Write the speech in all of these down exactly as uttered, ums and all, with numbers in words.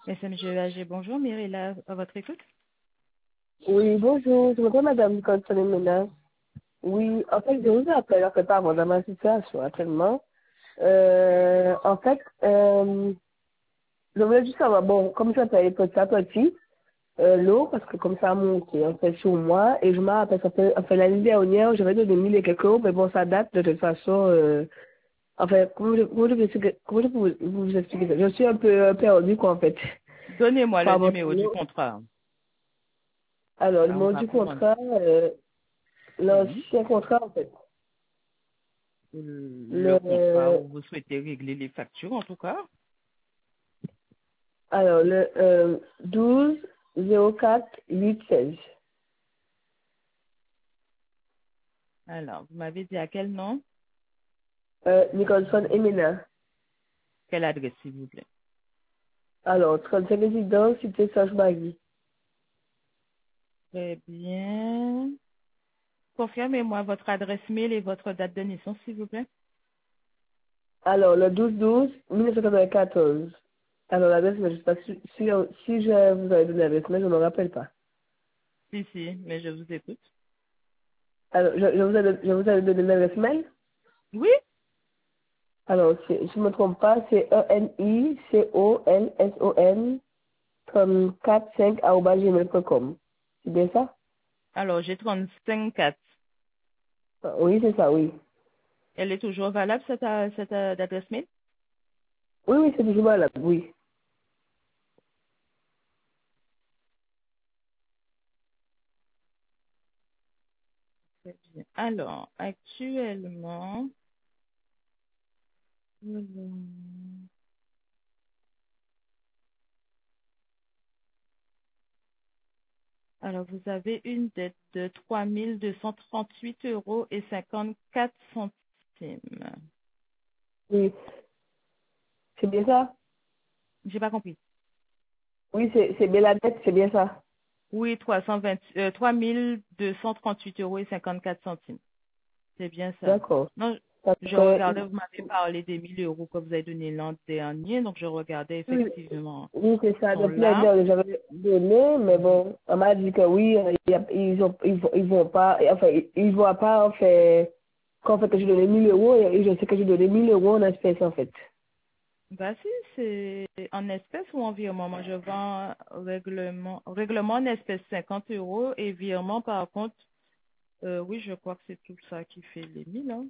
S M G E A G, bonjour, Mireille, là, à votre écoute. Oui, bonjour, je m'appelle Madame Nicole Solimena. Oui, en fait, je vous appelle, en fait, pas avant, dans ma situation actuellement. Euh, en fait, euh, je voulais juste savoir, bon, comme je paye petit à petit, euh, l'eau, parce que comme ça a monté, en fait, sur moi, et je me rappelle, ça fait, en fait, l'année dernière, j'avais donné mille et quelques euros, mais bon, ça date de toute façon, euh, en fait, comment je, comment je, peux expliquer- comment je peux vous, vous expliquer ça? Je suis un peu euh, perdue, quoi, en fait, Donnez-moi le par votre numéro du l'eau. contrat. Alors, le Là, on nom va du commencer. contrat, euh, Oui. l'ancien contrat, en fait. Le le contrat Le, où vous souhaitez régler les factures, en tout cas. alors, le euh, douze zéro quatre huit seize. Alors, vous m'avez dit à quel nom, Euh, Nicholson Emina. quelle adresse, s'il vous plaît. Alors, trente-cinq résidence, cité Sache-Marie. Très bien. Confirmez-moi votre adresse mail et votre date de naissance, s'il vous plaît. Alors, le douze douze mille neuf cent quatre-vingt-quatorze. Alors, l'adresse, mais je sais pas si, si, si je vous avais donné l'adresse, mais je ne me rappelle pas. Si, si, mais je vous écoute. Alors, je, je vous avais, je vous avais donné l'adresse mail. Oui. Alors, c'est- je ne me trompe pas, c'est E N I C O L S O N trente-quatre cinq arobase gmail point com. C'est bien ça? Alors, j'ai trente-cinq quatre. Ah, oui, c'est ça, oui. Elle est toujours valable, cette, euh, cette euh, adresse mail? Oui, oui, c'est toujours valable, oui. Très bien. Alors, actuellement, hum, alors vous avez une dette de trois mille deux cent trente-huit euros et cinquante-quatre centimes. Oui, c'est bien ça? J'ai pas compris. Oui, c'est c'est bien la dette, c'est bien ça. Oui, trois cent vingt, euh, trois mille deux cent trente-huit euros et cinquante-quatre centimes. C'est bien ça. D'accord. Non, Parce je que, regardais, vous m'avez parlé des mille euros que vous avez donné l'an dernier, donc je regardais oui, effectivement, oui, c'est ils ça. sont Depuis l'année là. dernière, j'avais donné, mais Mhm. bon, on m'a dit que oui, euh, il y a- ils ont, ils vont, ils vont pas, enfin, ils, ils voient pas, en fait, qu'en fait, que j'ai donné mille euros, et je sais que j'ai donné mille euros en espèces, en fait. Bah si, c'est en espèces ou en virement. Moi, je vends règlement, règlement en espèces cinquante euros et virement, par contre, euh, oui, je crois que c'est tout ça qui fait les mille. Hein.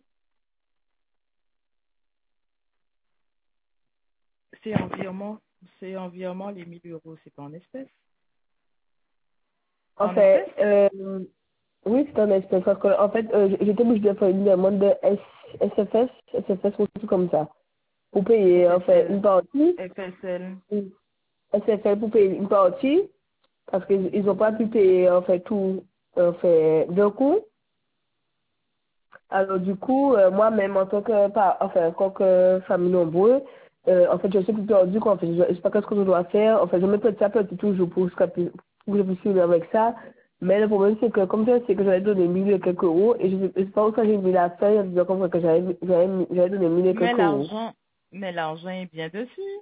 C'est en virement, c'est en virement les mille euros, c'est pas en espèces. C'est En en fait, espèces? euh, oui, c'est en espèces, parce que, en fait, euh, j'étais obligée de faire une demande de S, SFS, SFS ou tout comme ça, pour payer, en fait, F S L, une partie, F S L. une S F L pour payer une partie, parce qu'ils ils ont pas pu payer en fait tout en fait d'un coup. Alors du coup, euh, moi-même en tant que pas enfin en tant que famille nombreuse, euh, en fait je suis plus perdue quoi. En fait, je, je sais pas qu'est-ce que je dois faire. En fait, je me petit à petit toujours pour jusqu'à plus- pour que je puisse suivre avec ça. Mais le problème c'est que comme je sais que j'avais donné mille et quelques euros et je je sais pas où ça j'ai mis la feuille en disant comme quoi que j'avais j'avais mis- j'avais donné mille et Mais quelques euros l'argent, mais l'argent est bien dessus.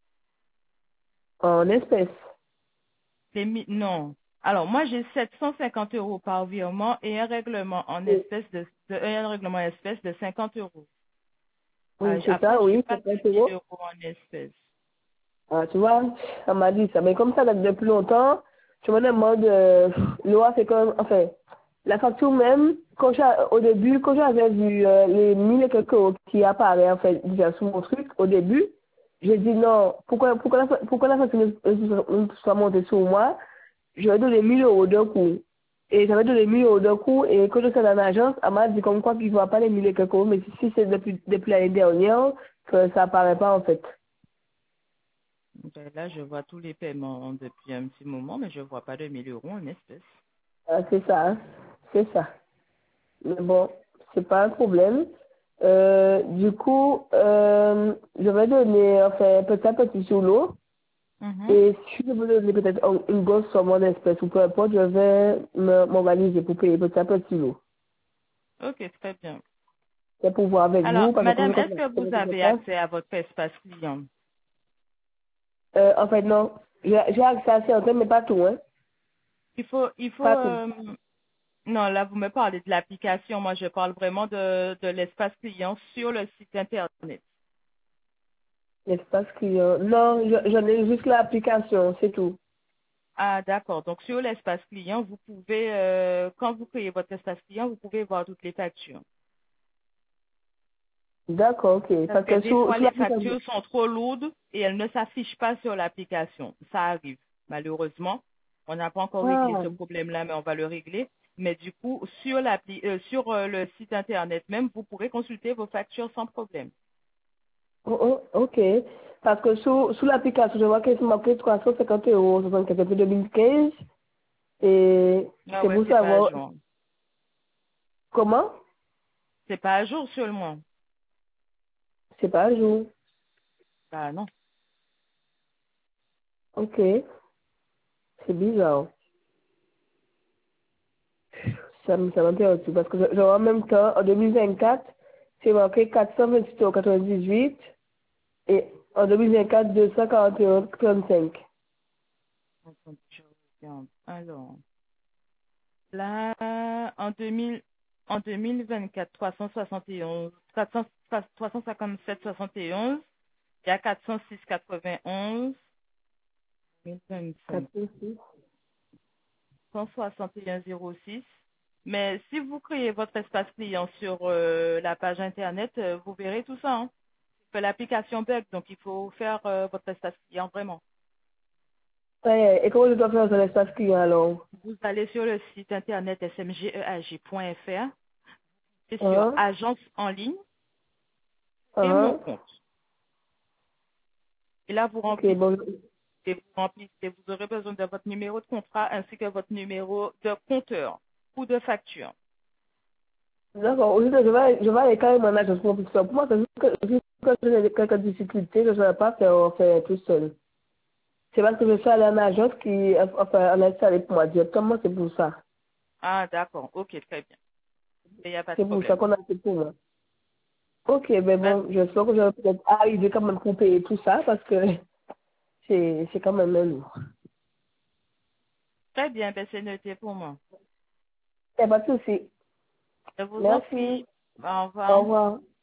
en espèces. C'est mi- non. Alors, moi, j'ai sept cent cinquante euros par virement et un règlement en Oui, espèces de, de- un règlement en espèces de cinquante euros. Ah, oui, j- c'est après, ça, j'ai oui, pas c'est ça, de c'est mille bon. euros en espèces. Ah, tu vois, on m'a dit ça. Mais comme ça date depuis longtemps, je me demande, euh, Laura, c'est quand même, enfin, la facture même, quand j'ai, au début, quand j'avais vu euh, les mille et quelques euros qui apparaissent, en fait, déjà sur mon truc, au début, j'ai dit non, pourquoi, pourquoi la, fa- pourquoi la facture ne ne soit montée sur moi? Je vais donner mille euros d'un coup. Et j'avais donné mille euros d'un coup, et quand je suis dans l'agence, elle m'a dit comme quoi qu'il ne voit pas les mille et quelques euros, mais si, si c'est depuis, depuis l'année dernière, que ça apparaît pas, en fait. Ben là, je vois tous les paiements depuis un petit moment, mais je vois pas de mille euros en espèces. Ah, c'est ça, hein. C'est ça. Mais bon, c'est pas un problème. Euh, du coup, euh, je vais donner, enfin, petit à petit sur l'eau. Mhm. Et si je veux donner peut-être un- une grosse somme en espèces ou peu importe, je vais me- m'organiser pour payer petit à petit l'eau. Ok, très bien. C'est pour voir avec Alors, vous, parce que comme madame, je est-ce connais que comment vous ça se avez passe. accès à votre espace client? Euh, en fait, non. J'ai j'ai accès à certains, mais pas tout, hein. Il faut, il faut, Pas tout. euh, non, là, vous me parlez de l'application. Moi, je parle vraiment de, de l'espace client sur le site Internet. L'espace client. Non, je- j'en ai juste l'application, c'est tout. Ah, d'accord. Donc, sur l'espace client, vous pouvez, euh, quand vous créez votre espace client, vous pouvez voir toutes les factures. D'accord, ok. Parce Parce que que des sous, fois, sous les l'application. factures sont trop lourdes et elles ne s'affichent pas sur l'application. Ça arrive, malheureusement. On n'a pas encore réglé Ah, ce problème-là, mais on va le régler. Mais du coup, sur, l'appli, euh, sur euh, le site Internet même, vous pourrez consulter vos factures sans problème. oh, oh, ok. Parce que sous, sous l'application, je vois que c'est marqué trois cent cinquante euros, soixante-quinze depuis deux mille quinze. Et Ah c'est ouais, pour c'est pas à savoir jour. comment. C'est pas à jour seulement. C'est pas un jour. Ah non. Ok. C'est bizarre. Ça, me- ça m'intéresse aussi. Parce que je, je vois en même temps, en deux mille vingt-quatre, c'est marqué quatre cent vingt-huit euros quatre-vingt-dix-huit. Et en deux mille vingt-quatre, deux cent quarante et un euros trente-cinq. Attends, je regarde. Alors, là, en deux mille, en deux mille vingt-quatre, trois cent soixante et onze, quatre cents, trois cent cinquante-sept soixante et onze, il y a quatre cent six quatre-vingt-onze, deux mille vingt-cinq, quatre cent six. cent soixante et un zéro six. Mais si vous créez votre espace client sur euh, la page internet, euh, vous verrez tout ça, hein. Que l'application bug, donc il faut faire euh, votre espace client vraiment. Ouais, et comment je dois faire sur l'espace client alors? Vous allez sur le site internet s m g e a g point f r et sur Hein? agence en ligne et mon Hein? compte. Et là, vous Ok, remplissez, bon. vous remplissez, vous aurez besoin de votre numéro de contrat ainsi que votre numéro de compteur ou de facture. D'accord, aujourd'hui, je vais, je vais aller carrément en agence pour ça. Pour moi, c'est juste que, juste que j'ai quelques difficultés, je ne saurais pas faire, faire tout seul. C'est parce que je suis allée en agence qui, enfin, en installé pour moi directement, c'est pour ça. Ah, d'accord. Ok, très bien. Il n'y a pas de C'est pour ça problème. qu'on a fait pour moi. Ok, ben Pas- bon, j'espère que je vais peut-être arriver quand même pour payer tout ça parce que c'est, c'est quand même un lourd. Très bien, ben, c'est noté pour moi. Il n'y a pas de souci. Je vous en Merci. prie. Au Au revoir. revoir.